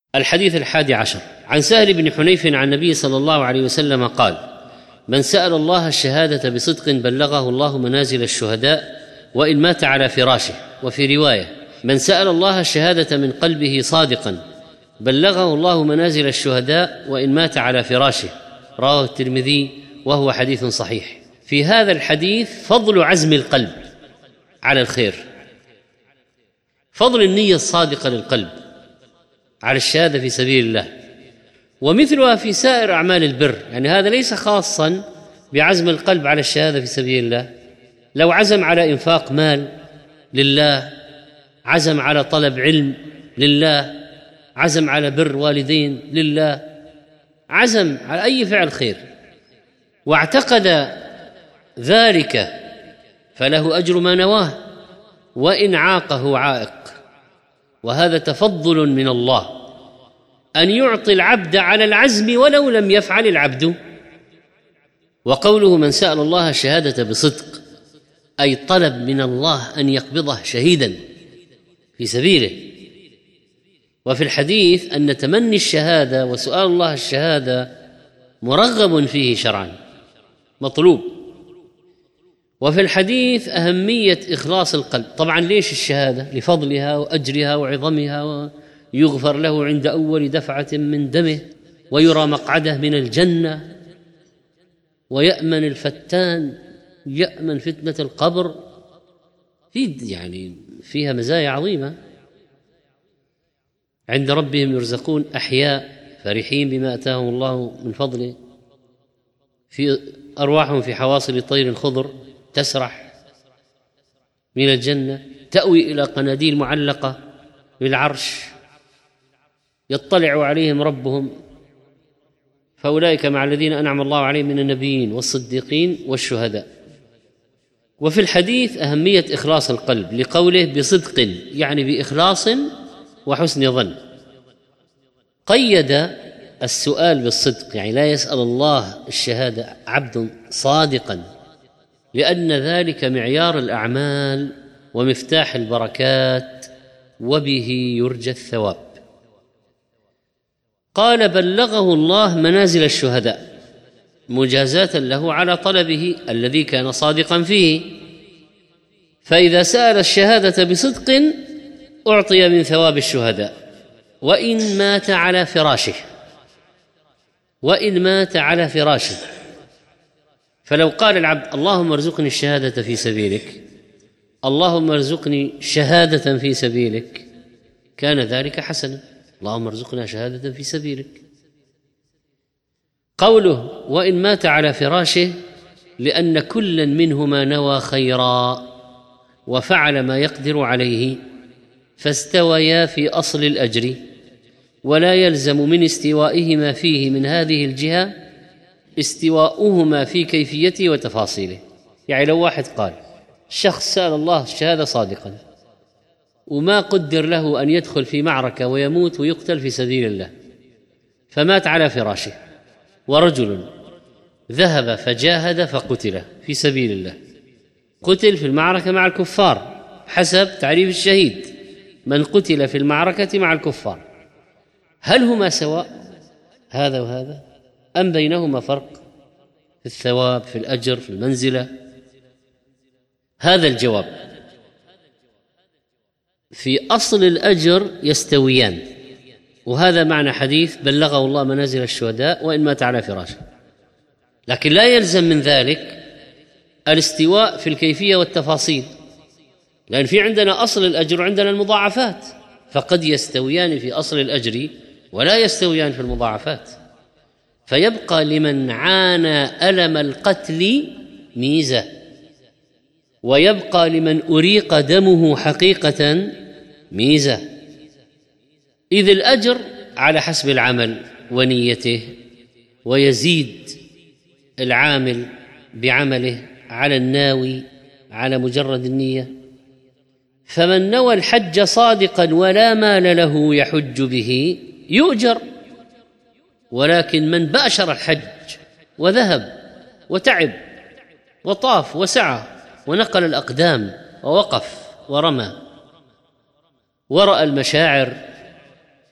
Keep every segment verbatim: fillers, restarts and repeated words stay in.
الحديث الحادي عشر عن سهل بن حنيف عن النبي صلى الله عليه وسلم قال: من سأل الله الشهادة بصدق بلغه الله منازل الشهداء وإن مات على فراشه. وفي رواية: من سأل الله الشهادة من قلبه صادقا بلغه الله منازل الشهداء وإن مات على فراشه. رواه الترمذي وهو حديث صحيح. في هذا الحديث فضل عزم القلب على الخير، فضل النية الصادقة للقلب على الشهادة في سبيل الله، ومثلها في سائر أعمال البر. يعني هذا ليس خاصا بعزم القلب على الشهادة في سبيل الله. لو عزم على إنفاق مال لله، عزم على طلب علم لله، عزم على بر والدين لله، عزم على أي فعل خير واعتقد ذلك فله أجر ما نواه وإن عاقه عائق. وهذا تفضل من الله أن يعطي العبد على العزم ولو لم يفعل العبد. وقوله من سأل الله الشهادة بصدق أي طلب من الله أن يقبضه شهيدا في سبيله. وفي الحديث أن تمني الشهادة وسؤال الله الشهادة مرغب فيه شرعا، مطلوب. وفي الحديث أهمية إخلاص القلب. طبعا ليش الشهادة؟ لفضلها وأجرها وعظمها، ويغفر له عند أول دفعة من دمه، ويرى مقعده من الجنة، ويأمن الفتان، يأمن فتنة القبر. في يعني فيها مزايا عظيمة. عند ربهم يرزقون أحياء فرحين بما أتاهم الله من فضله، في أرواحهم في حواصل طير خضر تسرح من الجنة، تأوي إلى قناديل معلقة بالعرش يطلع عليهم ربهم، فأولئك مع الذين أنعم الله عليهم من النبيين والصديقين والشهداء. وفي الحديث أهمية إخلاص القلب لقوله بصدق، يعني بإخلاص وحسن ظن. قيد السؤال بالصدق، يعني لا يسأل الله الشهادة عبد صادقا، لأن ذلك معيار الأعمال ومفتاح البركات وبه يرجى الثواب. قال بلغه الله منازل الشهداء مجازاة له على طلبه الذي كان صادقا فيه. فإذا سأل الشهادة بصدق أعطي من ثواب الشهداء وإن مات على فراشه، وإن مات على فراشه. فلو قال العبد اللهم ارزقني الشهادة في سبيلك، اللهم ارزقني شهادة في سبيلك، كان ذلك حسنا. اللهم ارزقنا شهادة في سبيلك. قوله وإن مات على فراشه لأن كلا منهما نوى خيرا وفعل ما يقدر عليه فاستويا في أصل الأجر، ولا يلزم من استوائهما فيه من هذه الجهة استواؤهما في كيفيته وتفاصيله. يعني لو واحد قال شخص سأل الله الشهادة صادقا وما قدر له أن يدخل في معركة ويموت ويقتل في سبيل الله، فمات على فراشه، ورجل ذهب فجاهد فقتل في سبيل الله، قتل في المعركة مع الكفار حسب تعريف الشهيد، من قتل في المعركة مع الكفار. هل هما سواء هذا وهذا أم بينهما فرق في الثواب، في الأجر، في المنزلة؟ هذا الجواب: في أصل الأجر يستويان. وهذا معنى حديث بلغه الله منازل الشهداء وإن مات على فراشه. لكن لا يلزم من ذلك الاستواء في الكيفية والتفاصيل، لأن في عندنا أصل الأجر وعندنا المضاعفات، فقد يستويان في أصل الأجر ولا يستويان في المضاعفات. فيبقى لمن عانى ألم القتل ميزة، ويبقى لمن أريق دمه حقيقة ميزة. إذ الأجر على حسب العمل ونيته، ويزيد العامل بعمله على الناوي على مجرد النية. فمن نوى الحج صادقا ولا مال له يحج به يؤجر، ولكن من باشر الحج وذهب وتعب وطاف وسعى ونقل الأقدام ووقف ورمى ورأى المشاعر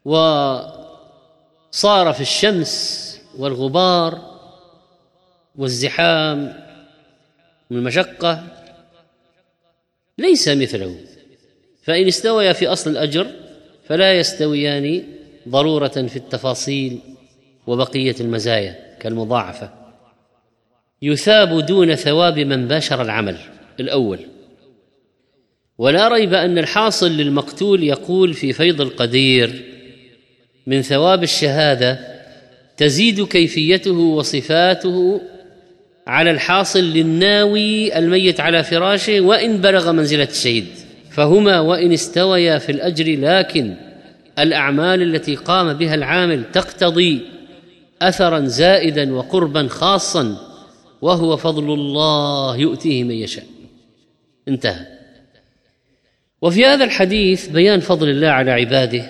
وصار في الشمس والغبار والزحام والمشقة ليس مثله، فإن استويا في أصل الأجر فلا يستويان ضرورة في التفاصيل وبقية المزايا كالمضاعفة. يثاب دون ثواب من باشر العمل الأول. ولا ريب أن الحاصل للمقتول يقول في فيض القدير: من ثواب الشهادة تزيد كيفيته وصفاته على الحاصل للناوي الميت على فراشه وإن بلغ منزلة الشهيد، فهما وإن استويا في الأجر، لكن الأعمال التي قام بها العامل تقتضي أثرا زائدا وقربا خاصا، وهو فضل الله يؤتيه من يشاء. انتهى. وفي هذا الحديث بيان فضل الله على عباده،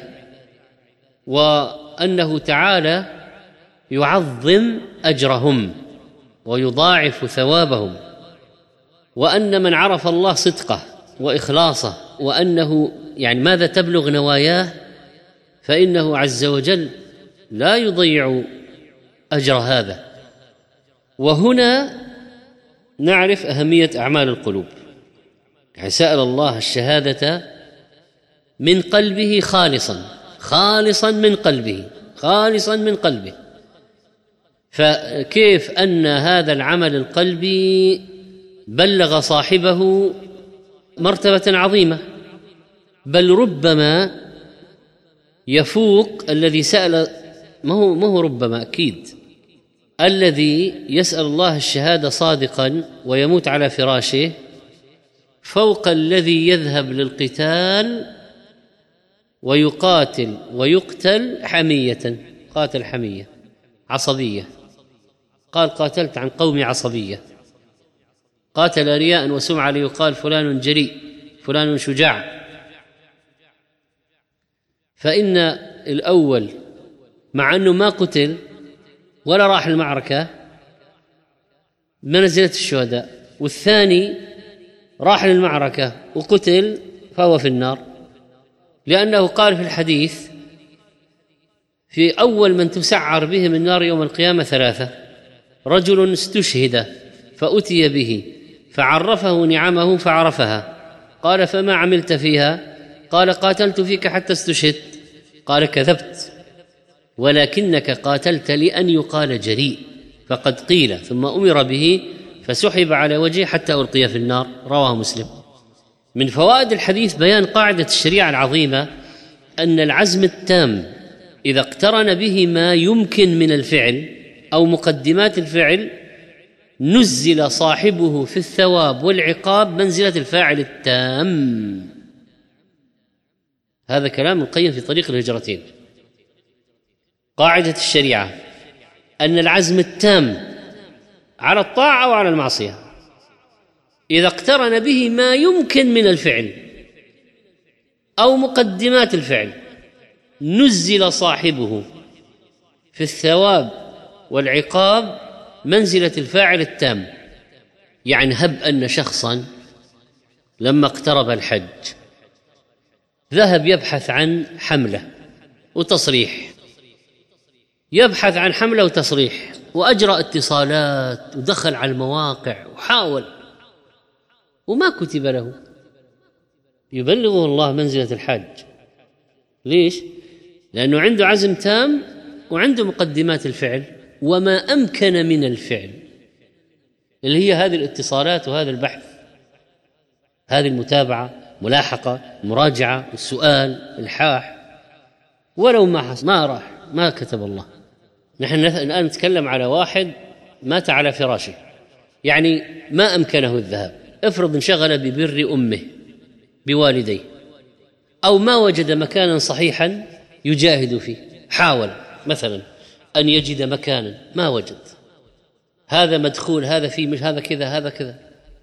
وأنه تعالى يعظم أجرهم ويضاعف ثوابهم، وأن من عرف الله صدقه وإخلاصه وأنه يعني ماذا تبلغ نواياه فإنه عز وجل لا يضيع أجر هذا. وهنا نعرف أهمية أعمال القلوب. يعني سأل الله الشهادة من قلبه خالصا خالصا من قلبه خالصا من قلبه. فكيف أن هذا العمل القلبي بلغ صاحبه مرتبة عظيمة، بل ربما يفوق الذي سأل، ما هو ما هو ربما أكيد الذي يسأل الله الشهادة صادقا ويموت على فراشه فوق الذي يذهب للقتال ويقاتل ويقتل حمية. قاتل حمية عصبية، قال قاتلت عن قوم عصبية. قاتل رياء وسمعة ليقال فلان جريء فلان شجاع. فإن الأول مع أنه ما قتل ولا راح المعركة منزلة الشهداء، والثاني راح للمعركة وقتل فهو في النار، لأنه قال في الحديث: في أول من تسعر بهم النار يوم القيامة ثلاثة: رجل استشهد فأتي به فعرفه نعمه فعرفها، قال: فما عملت فيها؟ قال: قاتلت فيك حتى استشهدت. قال: كذبت، ولكنك قاتلت لأن يقال جريء، فقد قيل، ثم أمر به فسحب على وجهه حتى ألقي في النار. رواه مسلم. من فوائد الحديث بيان قاعدة الشريعة العظيمة أن العزم التام إذا اقترن به ما يمكن من الفعل أو مقدمات الفعل نزل صاحبه في الثواب والعقاب منزلة الفاعل التام. هذا كلام القيم في طريق الهجرتين. قاعدة الشريعة أن العزم التام على الطاعة أو على المعصية إذا اقترن به ما يمكن من الفعل أو مقدمات الفعل نزل صاحبه في الثواب والعقاب منزلة الفاعل التام. يعني هب أن شخصا لما اقترب الحج ذهب يبحث عن حملة وتصريح، يبحث عن حملة وتصريح، وأجرى اتصالات ودخل على المواقع وحاول وما كتب له، يبلغه الله منزلة الحاج. ليش؟ لأنه عنده عزم تام وعنده مقدمات الفعل وما أمكن من الفعل، اللي هي هذه الاتصالات وهذا البحث، هذه المتابعة، ملاحقة، مراجعة، السؤال، الحاح. ولو ما حصل ما راح ما كتب الله. نحن الآن نتكلم على واحد مات على فراشه، يعني ما أمكنه الذهاب، افرض انشغل ببر أمه بوالديه أو ما وجد مكانا صحيحا يجاهد فيه، حاول مثلا أن يجد مكانا ما وجد، هذا مدخول، هذا فيه مش هذا كذا هذا كذا.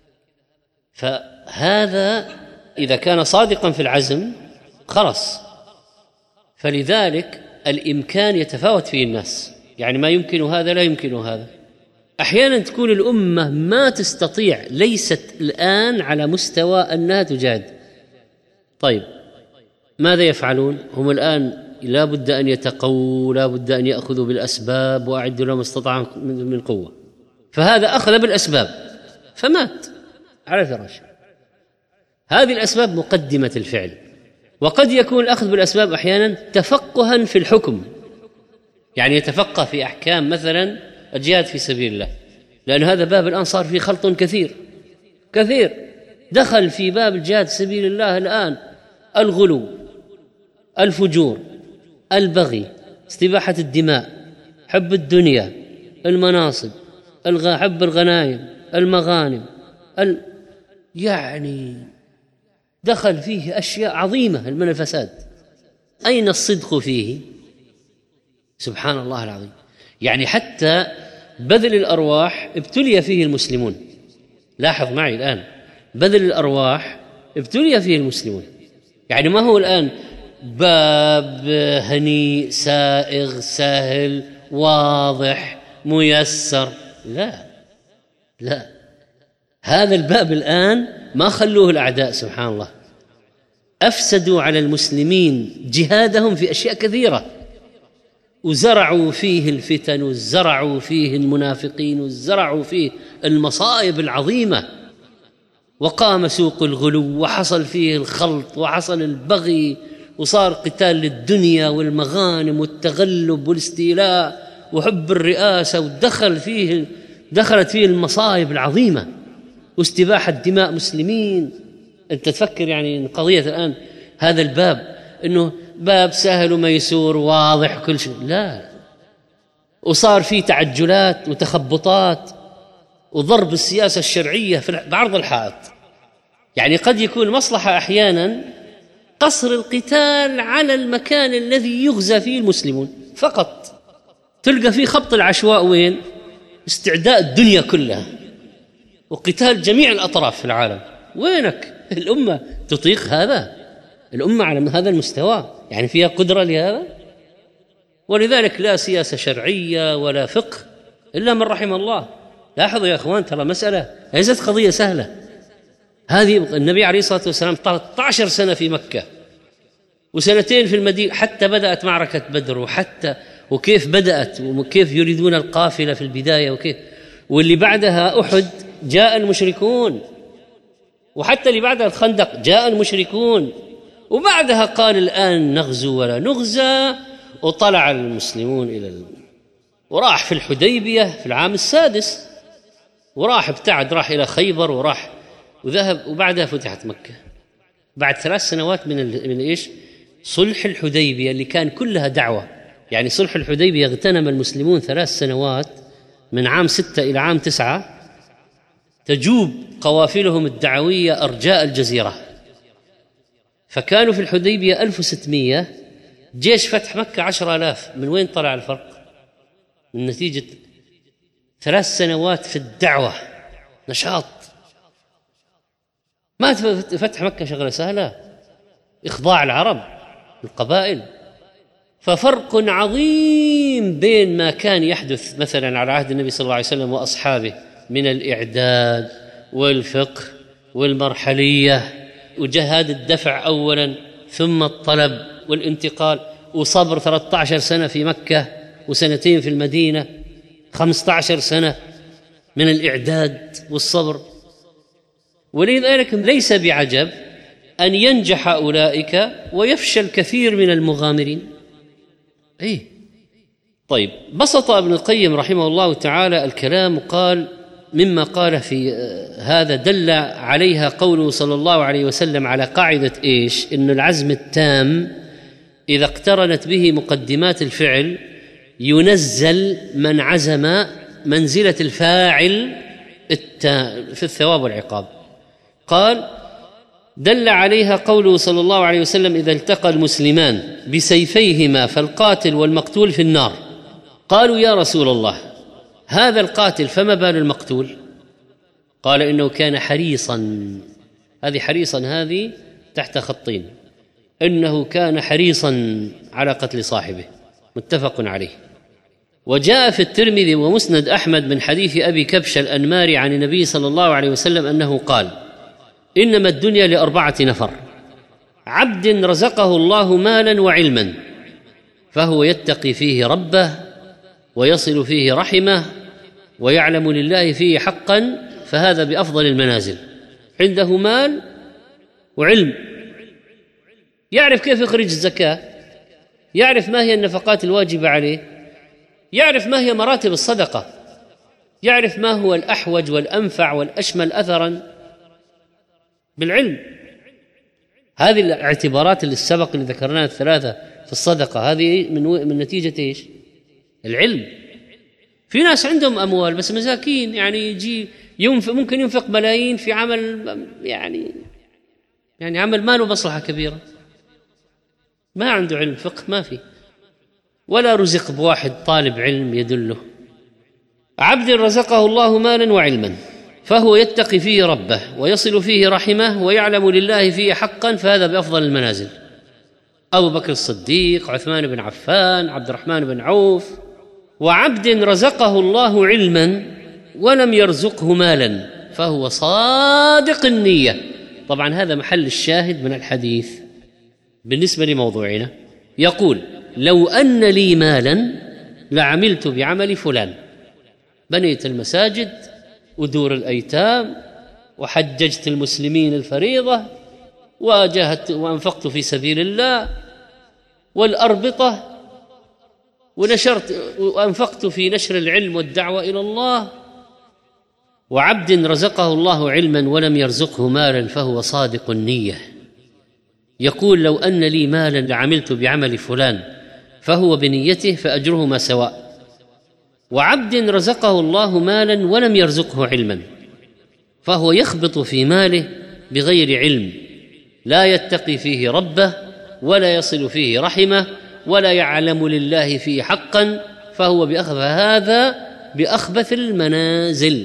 فهذا إذا كان صادقا في العزم خلص. فلذلك الإمكان يتفاوت فيه الناس، يعني ما يمكن هذا لا يمكن هذا. أحيانا تكون الأمة ما تستطيع، ليست الآن على مستوى أنها تجاهد. طيب ماذا يفعلون؟ هم الآن لا بد أن يتقوا، لا بد أن يأخذوا بالأسباب، وأعدوا لهم استطاعوا من قوة. فهذا أخذ بالأسباب فمات على فراشه. هذه الأسباب مقدمة الفعل. وقد يكون الأخذ بالأسباب أحيانا تفقها في الحكم، يعني يتفقه في أحكام مثلا الجهاد في سبيل الله، لأن هذا باب الآن صار فيه خلط كثير كثير. دخل في باب الجهاد في سبيل الله الآن الغلو، الفجور، البغي، استباحة الدماء، حب الدنيا، المناصب، حب الغنائم، المغانم، ال... يعني دخل فيه أشياء عظيمة من الفساد. أين الصدق فيه؟ سبحان الله العظيم. يعني حتى بذل الأرواح ابتلي فيه المسلمون. لاحظ معي الآن، بذل الأرواح ابتلي فيه المسلمون. يعني ما هو الآن باب هنيء سائغ سهل واضح ميسر، لا لا، هذا الباب الآن ما خلوه الأعداء سبحان الله، أفسدوا على المسلمين جهادهم في أشياء كثيرة، وزرعوا فيه الفتن، وزرعوا فيه المنافقين، وزرعوا فيه المصائب العظيمة، وقام سوق الغلو، وحصل فيه الخلط، وحصل البغي، وصار قتال للدنيا والمغانم والتغلب والاستيلاء وحب الرئاسة، ودخل فيه دخلت فيه المصائب العظيمة واستباحة دماء مسلمين. أنت تفكر يعني إن قضية الآن هذا الباب إنه باب سهل وميسور واضح كل شيء، لا، وصار فيه تعجلات وتخبطات وضرب السياسة الشرعية في بعرض الحائط. يعني قد يكون مصلحة أحيانا قصر القتال على المكان الذي يغزى فيه المسلمون فقط، تلقى فيه خبط العشواء وين؟ استعداء الدنيا كلها وقتال جميع الأطراف في العالم. وينك الأمة تطيق هذا؟ الأمة على هذا المستوى يعني فيها قدرة لهذا؟ ولذلك لا سياسة شرعية ولا فقه إلا من رحم الله. لاحظوا يا أخوان، ترى مسألة ليست قضية سهلة. هذه النبي عليه الصلاة والسلام ثلاثة عشر سنة في مكة وسنتين في المدينة حتى بدأت معركة بدر، وحتى وكيف بدأت وكيف يريدون القافلة في البداية وكيف، واللي بعدها أحد جاء المشركون، وحتى اللي بعدها الخندق جاء المشركون، وبعدها قال الآن نغزو ولا نغزى، وطلع المسلمون إلى ال... وراح في الحديبية في العام السادس، وراح ابتعد، راح إلى خيبر وراح وذهب، وبعدها فتحت مكة بعد ثلاث سنوات من ال... من إيش؟ صلح الحديبية اللي كان كلها دعوة. يعني صلح الحديبية اغتنم المسلمون ثلاث سنوات من عام ستة إلى عام تسعة تجوب قوافلهم الدعوية أرجاء الجزيرة، فكانوا في الحديبية ألف وستمائة، جيش فتح مكة عشر آلاف. من وين طلع الفرق؟ من نتيجة ثلاث سنوات في الدعوة، نشاط. ما فتح مكة شغلة سهلة، إخضاع العرب القبائل. ففرق عظيم بين ما كان يحدث مثلا على عهد النبي صلى الله عليه وسلم وأصحابه من الإعداد والفقه والمرحلية وجهاد الدفع أولا ثم الطلب والانتقال، وصبر ثلاثة عشر سنة في مكة وسنتين في المدينة، خمسة عشر سنة من الإعداد والصبر. ولذلك ليس بعجب أن ينجح أولئك ويفشل كثير من المغامرين. إيه؟ طيب، بسط ابن القيم رحمه الله تعالى الكلام، قال مما قال في هذا دل عليها قوله صلى الله عليه وسلم على قاعدة إيش؟ إن العزم التام إذا اقترنت به مقدمات الفعل ينزل من عزم منزلة الفاعل في الثواب والعقاب. قال دل عليها قوله صلى الله عليه وسلم إذا التقى المسلمان بسيفيهما فالقاتل والمقتول في النار. قالوا يا رسول الله هذا القاتل فما بال المقتول؟ قال إنه كان حريصا. هذه حريصا هذه تحت خطين، إنه كان حريصا على قتل صاحبه، متفق عليه. وجاء في الترمذي ومسند أحمد من حديث أبي كبش الأنماري عن النبي صلى الله عليه وسلم أنه قال إنما الدنيا لأربعة نفر: عبد رزقه الله مالا وعلما فهو يتقي فيه ربه ويصل فيه رحمه ويعلم لله فيه حقا، فهذا بأفضل المنازل. عنده مال وعلم، يعرف كيف يخرج الزكاة، يعرف ما هي النفقات الواجبة عليه، يعرف ما هي مراتب الصدقة، يعرف ما هو الأحوج والأنفع والأشمل أثرا بالعلم. هذه الاعتبارات اللي السبق اللي ذكرناها الثلاثة في الصدقة، هذه من من نتيجة ايش؟ العلم. في ناس عندهم أموال بس مساكين، يعني يجي ينفق، ممكن ينفق ملايين في عمل يعني يعني عمل ما له مصلحة كبيرة، ما عنده علم فقه، ما في، ولا رزق بواحد طالب علم يدله. عبد رزقه الله مالا وعلما فهو يتقي فيه ربه ويصل فيه رحمه ويعلم لله فيه حقا، فهذا بأفضل المنازل. أبو بكر الصديق، عثمان بن عفان، عبد الرحمن بن عوف. وعبد رزقه الله علما ولم يرزقه مالا فهو صادق النية. طبعا هذا محل الشاهد من الحديث بالنسبة لموضوعنا. يقول: لو أن لي مالا لعملت بعمل فلان، بنيت المساجد ودور الأيتام وحججت المسلمين الفريضة وجاهدت وأنفقت في سبيل الله والأربطة ونشرت وأنفقت في نشر العلم والدعوة إلى الله. وعبد رزقه الله علما ولم يرزقه مالا فهو صادق النية. يقول: لو أن لي مالا لعملت بعمل فلان، فهو بنيته فأجرهما سواء. وعبد رزقه الله مالا ولم يرزقه علما فهو يخبط في ماله بغير علم، لا يتقي فيه ربه ولا يصل فيه رحمه ولا يعلم لله فيه حقا، فهو بأخذ هذا بأخبث المنازل.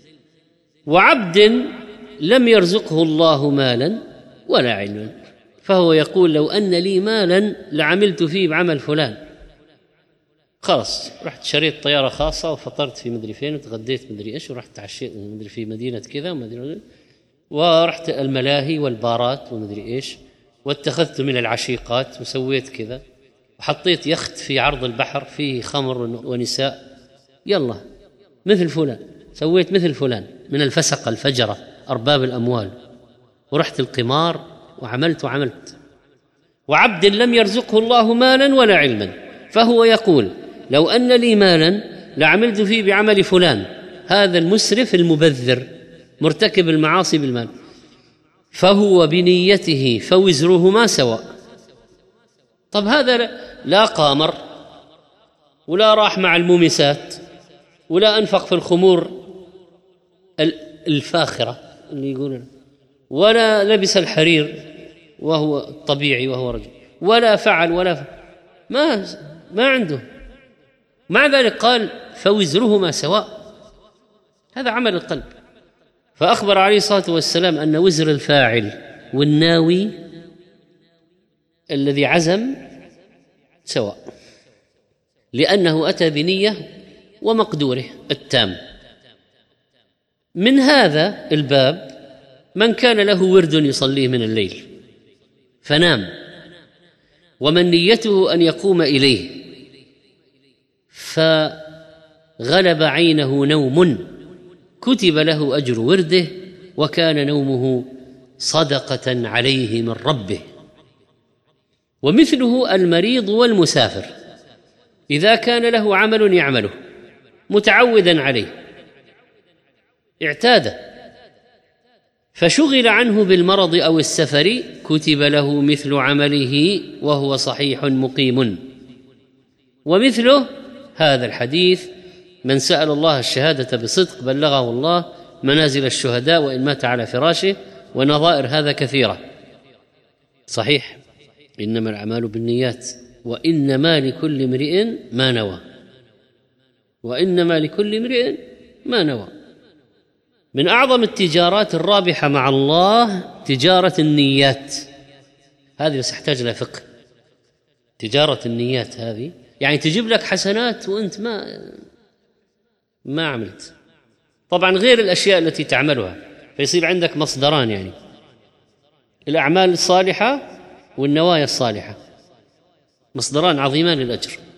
وعبد لم يرزقه الله مالا ولا علما فهو يقول: لو أن لي مالا لعملت فيه بعمل فلان. خلاص، رحت شريت طيارة خاصة وفطرت في مدري فين وتغديت مدري إيش ورحت تعشيت مدري في مدينة كذا ومدري، ورحت الملاهي والبارات ومدري إيش، واتخذت من العشيقات وسويت كذا، وحطيت يخت في عرض البحر فيه خمر ونساء، يلا مثل فلان، سويت مثل فلان من الفسقة الفجرة أرباب الأموال، ورحت القمار وعملت وعملت. وعبد لم يرزقه الله مالا ولا علما فهو يقول: لو أن لي مالا لعملت فيه بعمل فلان. هذا المسرف المبذر مرتكب المعاصي بالمال، فهو بنيته فوزرهما سواء. طب هذا لا قامر ولا راح مع المومسات ولا أنفق في الخمور الفاخرة اللي يقولون، ولا لبس الحرير وهو طبيعي وهو رجل، ولا فعل ولا فعل. ما ما عنده، مع ذلك قال: فوزرهما سواء. هذا عمل القلب. فأخبر عليه الصلاة والسلام أن وزر الفاعل والناوي الذي عزم سواء، لأنه أتى بنية ومقدوره التام. من هذا الباب من كان له ورد يصليه من الليل فنام، ومن نيته أن يقوم إليه فغلب عينه نوم كتب له أجر ورده وكان نومه صدقة عليه من ربه. ومثله المريض والمسافر إذا كان له عمل يعمله متعودا عليه اعتاد فشغل عنه بالمرض أو السفر كتب له مثل عمله وهو صحيح مقيم. ومثله هذا الحديث: من سأل الله الشهادة بصدق بلغه الله منازل الشهداء وإن مات على فراشه. ونظائر هذا كثيرة. صحيح، إنما الأعمال بالنيات وإنما لكل امرئ ما نوى، وإنما لكل امرئ ما نوى. من أعظم التجارات الرابحة مع الله تجارة النيات. هذه بس تحتاج إلى فقه. تجارة النيات هذه يعني تجيب لك حسنات وأنت ما ما عملت، طبعا غير الأشياء التي تعملها، فيصير عندك مصدران، يعني الأعمال الصالحة والنوايا الصالحة. مصدران عظيمان للأجر.